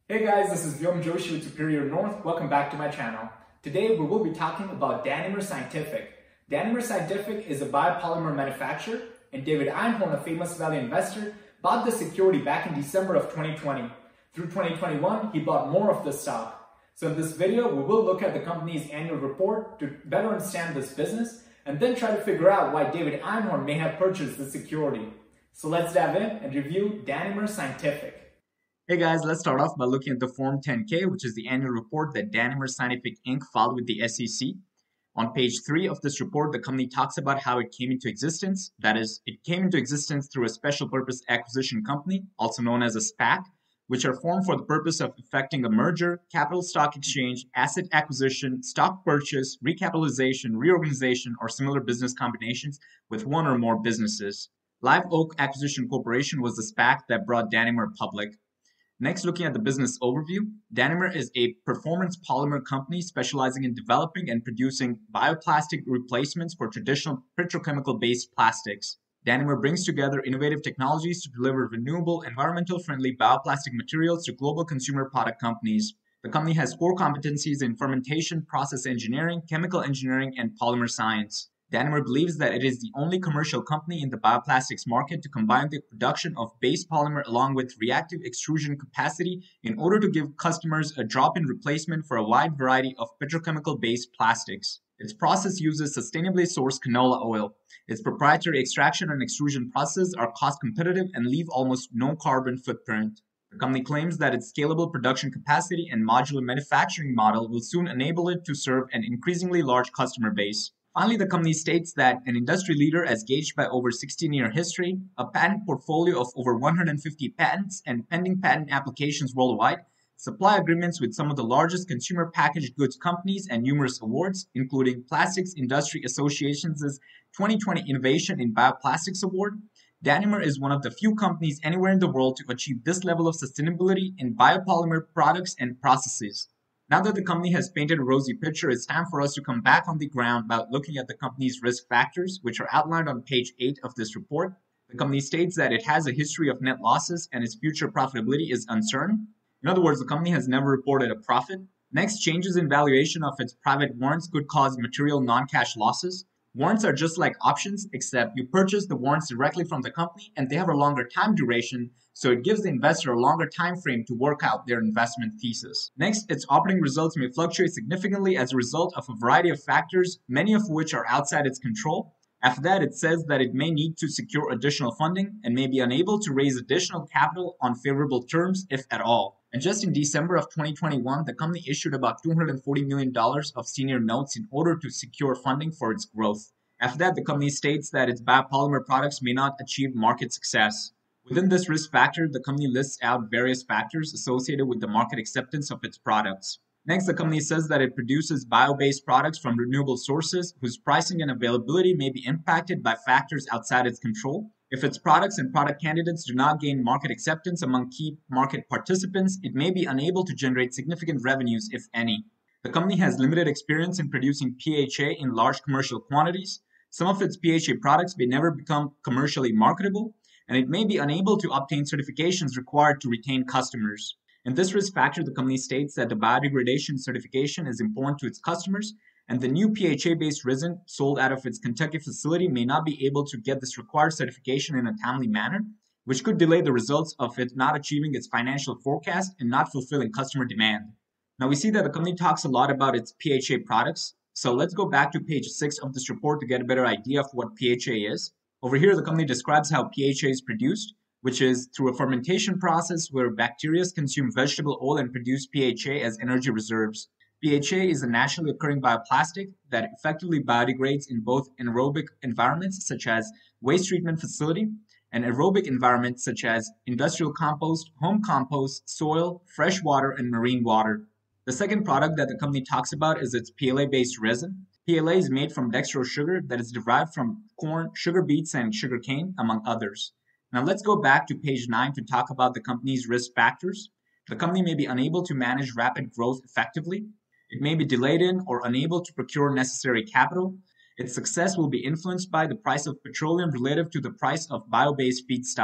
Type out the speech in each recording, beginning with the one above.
Hey guys, this is Vyom Joshi with Superior North. Welcome back to my channel. Today we will be talking about Danimer Scientific. Danimer Scientific is a biopolymer manufacturer, and David Einhorn, a famous value investor, bought the security back in December of 2020. Through 2021, he bought more of the stock. So in this video, we will look at the company's annual report to better understand this business and then try to figure out why David Einhorn may have purchased the security. So let's dive in and review Danimer Scientific. Hey guys, let's start off by looking at the Form 10-K, which is the annual report that Danimer Scientific Inc. filed with the SEC. On page 3 of this report, the company talks about how it came into existence. That is, it came into existence through a special purpose acquisition company, also known as a SPAC, which are formed for the purpose of effecting a merger, capital stock exchange, asset acquisition, stock purchase, recapitalization, reorganization, or similar business combinations with one or more businesses. Live Oak Acquisition Corporation was the SPAC that brought Danimer public. Next, looking at the business overview, Danimer is a performance polymer company specializing in developing and producing bioplastic replacements for traditional petrochemical-based plastics. Danimer brings together innovative technologies to deliver renewable, environmental-friendly bioplastic materials to global consumer product companies. The company has core competencies in fermentation, process engineering, chemical engineering, and polymer science. Danimer believes that it is the only commercial company in the bioplastics market to combine the production of base polymer along with reactive extrusion capacity in order to give customers a drop-in replacement for a wide variety of petrochemical-based plastics. Its process uses sustainably sourced canola oil. Its proprietary extraction and extrusion processes are cost competitive and leave almost no carbon footprint. The company claims that its scalable production capacity and modular manufacturing model will soon enable it to serve an increasingly large customer base. Finally, the company states that an industry leader as gauged by over 16-year history, a patent portfolio of over 150 patents and pending patent applications worldwide, supply agreements with some of the largest consumer packaged goods companies, and numerous awards, including Plastics Industry Association's 2020 Innovation in Bioplastics Award. Danimer is one of the few companies anywhere in the world to achieve this level of sustainability in biopolymer products and processes. Now that the company has painted a rosy picture, it's time for us to come back on the ground by looking at the company's risk factors, which are outlined on page 8 of this report. The company states that it has a history of net losses and its future profitability is uncertain. In other words, the company has never reported a profit. Next, changes in valuation of its private warrants could cause material non-cash losses. Warrants are just like options, except you purchase the warrants directly from the company and they have a longer time duration, so it gives the investor a longer time frame to work out their investment thesis. Next, its operating results may fluctuate significantly as a result of a variety of factors, many of which are outside its control. After that, it says that it may need to secure additional funding and may be unable to raise additional capital on favorable terms, if at all. And just in December of 2021, the company issued about $240 million of senior notes in order to secure funding for its growth. After that, the company states that its biopolymer products may not achieve market success. Within this risk factor, the company lists out various factors associated with the market acceptance of its products. Next, the company says that it produces bio-based products from renewable sources whose pricing and availability may be impacted by factors outside its control. If its products and product candidates do not gain market acceptance among key market participants, it may be unable to generate significant revenues, if any. The company has limited experience in producing PHA in large commercial quantities. Some of its PHA products may never become commercially marketable, and it may be unable to obtain certifications required to retain customers. In this risk factor, the company states that the biodegradation certification is important to its customers, and the new PHA-based resin sold out of its Kentucky facility may not be able to get this required certification in a timely manner, which could delay the results of it not achieving its financial forecast and not fulfilling customer demand. Now we see that the company talks a lot about its PHA products, so let's go back to page 6 of this report to get a better idea of what PHA is. Over here, the company describes how PHA is produced, which is through a fermentation process where bacteria consume vegetable oil and produce PHA as energy reserves. PHA is a naturally occurring bioplastic that effectively biodegrades in both anaerobic environments such as waste treatment facility and aerobic environments such as industrial compost, home compost, soil, fresh water, and marine water. The second product that the company talks about is its PLA-based resin. PLA is made from dextrose sugar that is derived from corn, sugar beets, and sugarcane, among others. Now let's go back to page 9 to talk about the company's risk factors. The company may be unable to manage rapid growth effectively. It may be delayed in or unable to procure necessary capital. Its success will be influenced by the price of petroleum relative to the price of bio-based feedstocks.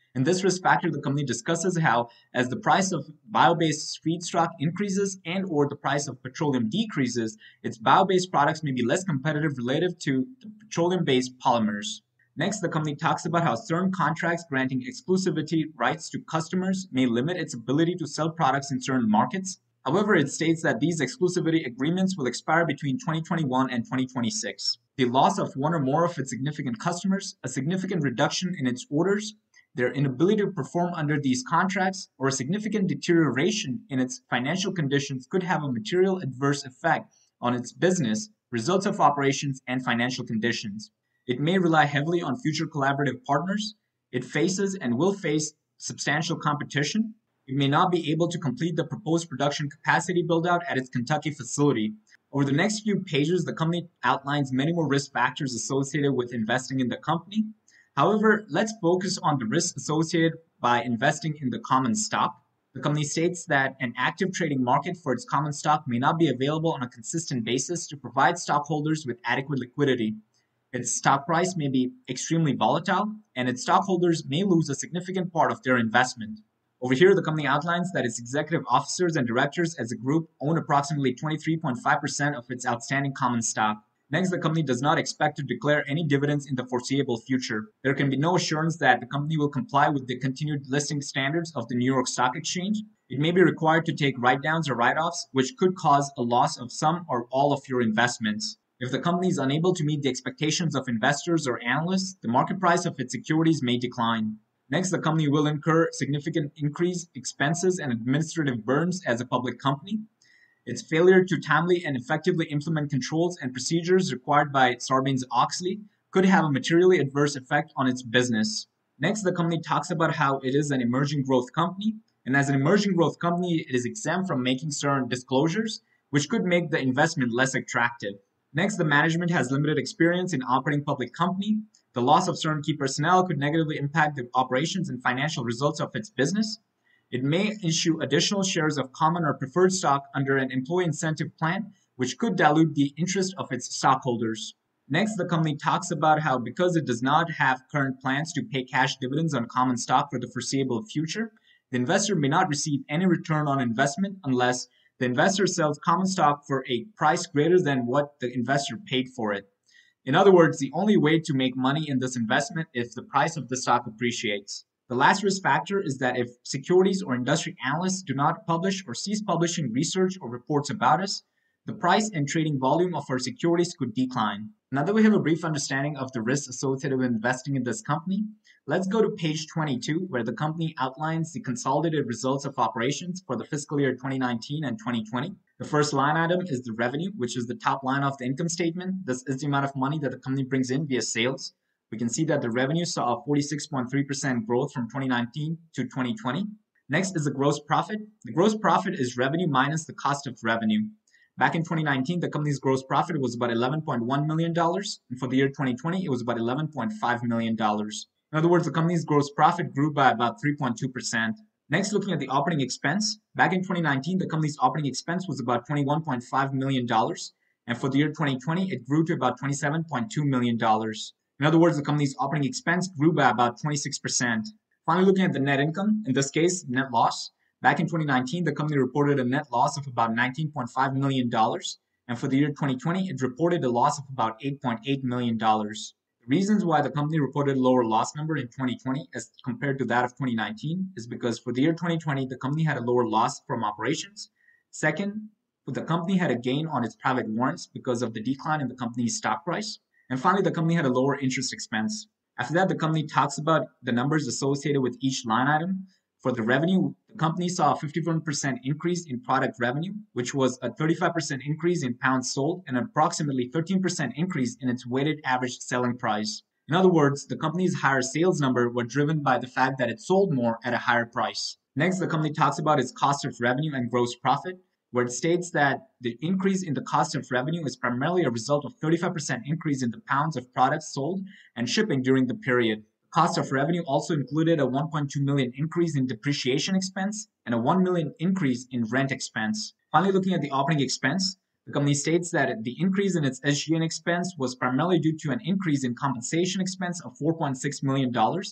In this risk factor, the company discusses how as the price of bio-based feedstock increases and or the price of petroleum decreases, its bio-based products may be less competitive relative to the petroleum-based polymers. Next, the company talks about how certain contracts granting exclusivity rights to customers may limit its ability to sell products in certain markets. However, it states that these exclusivity agreements will expire between 2021 and 2026. The loss of one or more of its significant customers, a significant reduction in its orders, their inability to perform under these contracts, or a significant deterioration in its financial conditions could have a material adverse effect on its business, results of operations, and financial conditions. It may rely heavily on future collaborative partners. It faces and will face substantial competition. It may not be able to complete the proposed production capacity build-out at its Kentucky facility. Over the next few pages, the company outlines many more risk factors associated with investing in the company. However, let's focus on the risks associated by investing in the common stock. The company states that an active trading market for its common stock may not be available on a consistent basis to provide stockholders with adequate liquidity. Its stock price may be extremely volatile, and its stockholders may lose a significant part of their investment. Over here, the company outlines that its executive officers and directors as a group own approximately 23.5% of its outstanding common stock. Next, the company does not expect to declare any dividends in the foreseeable future. There can be no assurance that the company will comply with the continued listing standards of the New York Stock Exchange. It may be required to take write-downs or write-offs, which could cause a loss of some or all of your investments. If the company is unable to meet the expectations of investors or analysts, the market price of its securities may decline. Next, the company will incur significant increased expenses and administrative burdens as a public company. Its failure to timely and effectively implement controls and procedures required by Sarbanes-Oxley could have a materially adverse effect on its business. Next, the company talks about how it is an emerging growth company, and as an emerging growth company, it is exempt from making certain disclosures, which could make the investment less attractive. Next, the management has limited experience in operating public company. The loss of certain key personnel could negatively impact the operations and financial results of its business. It may issue additional shares of common or preferred stock under an employee incentive plan, which could dilute the interest of its stockholders. Next, the company talks about how because it does not have current plans to pay cash dividends on common stock for the foreseeable future, the investor may not receive any return on investment unless the investor sells common stock for a price greater than what the investor paid for it. In other words, the only way to make money in this investment is if the price of the stock appreciates. The last risk factor is that if securities or industry analysts do not publish or cease publishing research or reports about us, the price and trading volume of our securities could decline. Now that we have a brief understanding of the risks associated with investing in this company, let's go to page 22, where the company outlines the consolidated results of operations for the fiscal year 2019 and 2020. The first line item is the revenue, which is the top line of the income statement. This is the amount of money that the company brings in via sales. We can see that the revenue saw a 46.3% growth from 2019 to 2020. Next is the gross profit. The gross profit is revenue minus the cost of revenue. Back in 2019, the company's gross profit was about $11.1 million, and for the year 2020, it was about $11.5 million. In other words, the company's gross profit grew by about 3.2%. Next, looking at the operating expense. Back in 2019, the company's operating expense was about $21.5 million, and for the year 2020, it grew to about $27.2 million. In other words, the company's operating expense grew by about 26%. Finally, looking at the net income, in this case, net loss. Back in 2019, the company reported a net loss of about $19.5 million, and for the year 2020, it reported a loss of about $8.8 million. The reasons why the company reported a lower loss number in 2020 as compared to that of 2019 is because for the year 2020, the company had a lower loss from operations. Second, the company had a gain on its private warrants because of the decline in the company's stock price. And finally, the company had a lower interest expense. After that, the company talks about the numbers associated with each line item. For the revenue, the company saw a 51% increase in product revenue, which was a 35% increase in pounds sold and approximately 13% increase in its weighted average selling price. In other words, the company's higher sales number were driven by the fact that it sold more at a higher price. Next, the company talks about its cost of revenue and gross profit, where it states that the increase in the cost of revenue is primarily a result of 35% increase in the pounds of products sold and shipping during the period. Cost of revenue also included a $1.2 million increase in depreciation expense and a $1 million increase in rent expense. Finally, looking at the operating expense, the company states that the increase in its SG&A expense was primarily due to an increase in compensation expense of $4.6 million,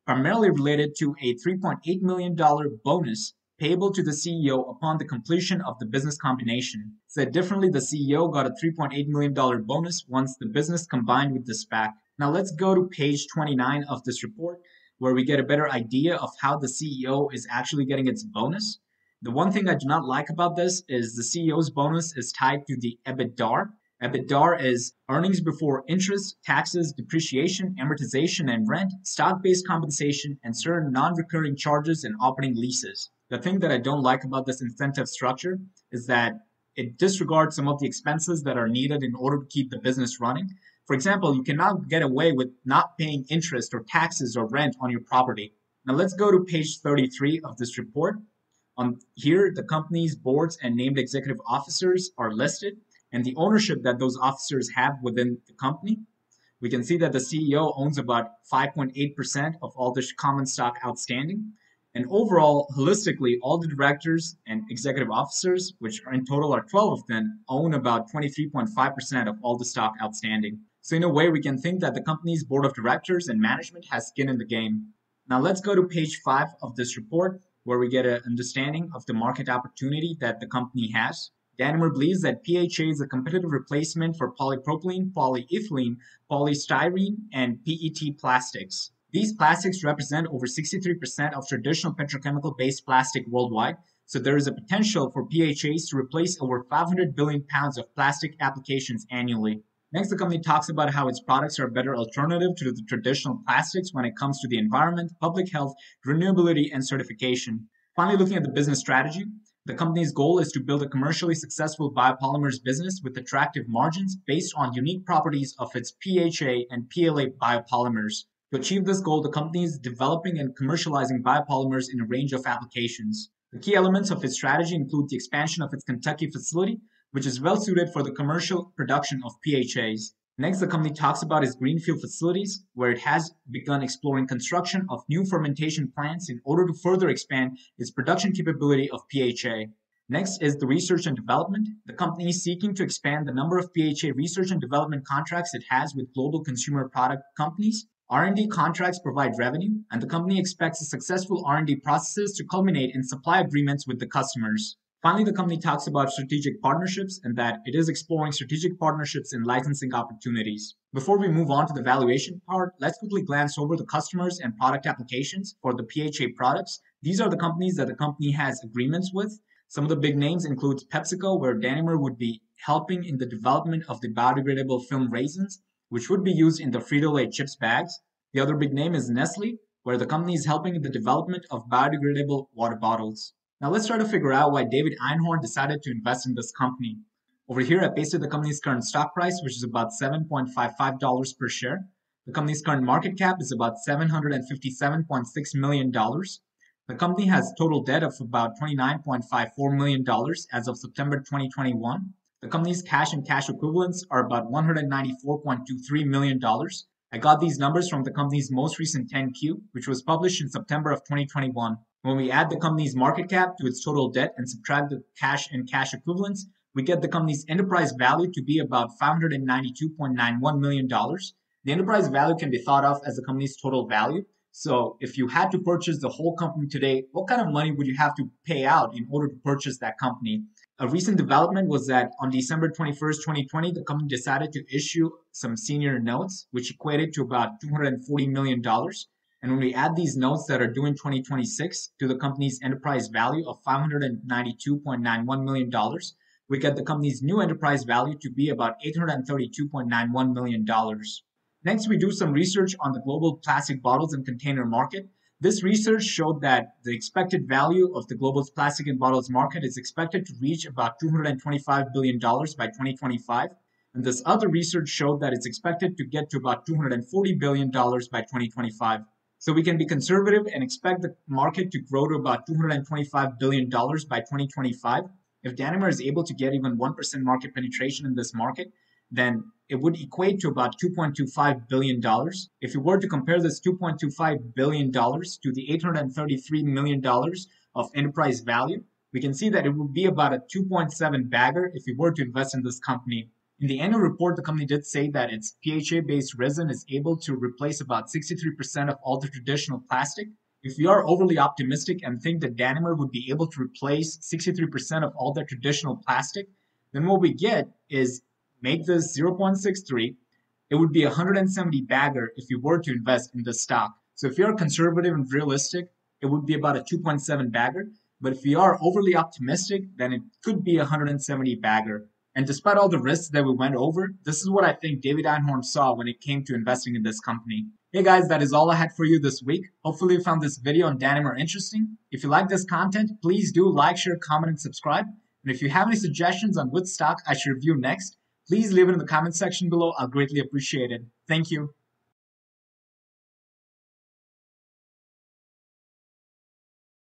primarily related to a $3.8 million bonus payable to the CEO upon the completion of the business combination. Said differently, the CEO got a $3.8 million bonus once the business combined with the SPAC. Now let's go to page 29 of this report, where we get a better idea of how the CEO is actually getting its bonus. The one thing I do not like about this is the CEO's bonus is tied to the EBITDA. EBITDA is earnings before interest, taxes, depreciation, amortization, and rent, stock-based compensation, and certain non-recurring charges and operating leases. The thing that I don't like about this incentive structure is that it disregards some of the expenses that are needed in order to keep the business running. For example, you cannot get away with not paying interest or taxes or rent on your property. Now let's go to page 33 of this report. On here, the company's boards and named executive officers are listed, and the ownership that those officers have within the company. We can see that the CEO owns about 5.8% of all the common stock outstanding. And overall, holistically, all the directors and executive officers, which are in total are 12 of them, own about 23.5% of all the stock outstanding. So in a way, we can think that the company's board of directors and management has skin in the game. Now let's go to page 5 of this report, where we get an understanding of the market opportunity that the company has. Danimer believes that PHA is a competitive replacement for polypropylene, polyethylene, polystyrene, and PET plastics. These plastics represent over 63% of traditional petrochemical-based plastic worldwide, so there is a potential for PHAs to replace over 500 billion pounds of plastic applications annually. Next, the company talks about how its products are a better alternative to the traditional plastics when it comes to the environment, public health, renewability, and certification. Finally, looking at the business strategy, the company's goal is to build a commercially successful biopolymers business with attractive margins based on unique properties of its PHA and PLA biopolymers. To achieve this goal, the company is developing and commercializing biopolymers in a range of applications. The key elements of its strategy include the expansion of its Kentucky facility, which is well suited for the commercial production of PHAs. Next, the company talks about its greenfield facilities, where it has begun exploring construction of new fermentation plants in order to further expand its production capability of PHA. Next is the research and development. The company is seeking to expand the number of PHA research and development contracts it has with global consumer product companies. R&D contracts provide revenue, and the company expects the successful R&D processes to culminate in supply agreements with the customers. Finally, the company talks about strategic partnerships and that it is exploring strategic partnerships and licensing opportunities. Before we move on to the valuation part, let's quickly glance over the customers and product applications for the PHA products. These are the companies that the company has agreements with. Some of the big names include PepsiCo, where Danimer would be helping in the development of the biodegradable film raisins, which would be used in the Frito-Lay chips bags. The other big name is Nestle, where the company is helping in the development of biodegradable water bottles. Now let's try to figure out why David Einhorn decided to invest in this company. Over here, I pasted the company's current stock price, which is about $7.55 per share. The company's current market cap is about $757.6 million. The company has total debt of about $29.54 million as of September 2021. The company's cash and cash equivalents are about $194.23 million. I got these numbers from the company's most recent 10Q, which was published in September of 2021. When we add the company's market cap to its total debt and subtract the cash and cash equivalents, we get the company's enterprise value to be about $592.91 million. The enterprise value can be thought of as the company's total value. So if you had to purchase the whole company today, what kind of money would you have to pay out in order to purchase that company? A recent development was that on December 21st, 2020, the company decided to issue some senior notes, which equated to about $240 million. And when we add these notes that are due in 2026 to the company's enterprise value of $592.91 million, we get the company's new enterprise value to be about $832.91 million. Next, we do some research on the global plastic bottles and container market. This research showed that the expected value of the global plastic and bottles market is expected to reach about $225 billion by 2025. And this other research showed that it's expected to get to about $240 billion by 2025. So we can be conservative and expect the market to grow to about $225 billion by 2025. If Danimer is able to get even 1% market penetration in this market, then it would equate to about $2.25 billion. If you were to compare this $2.25 billion to the $833 million of enterprise value, we can see that it would be about a 2.7 bagger if you were to invest in this company. In the annual report, the company did say that its PHA-based resin is able to replace about 63% of all the traditional plastic. If we are overly optimistic and think that Danimer would be able to replace 63% of all the traditional plastic, then what we get is make this 0.63. It would be 170 bagger if you were to invest in this stock. So if you're conservative and realistic, it would be about a 2.7 bagger. But if we are overly optimistic, then it could be 170 bagger. And despite all the risks that we went over, this is what I think David Einhorn saw when it came to investing in this company. Hey guys, that is all I had for you this week. Hopefully you found this video on Danimer interesting. If you like this content, please do like, share, comment, and subscribe. And if you have any suggestions on which stock I should review next, please leave it in the comment section below. I'll greatly appreciate it. Thank you.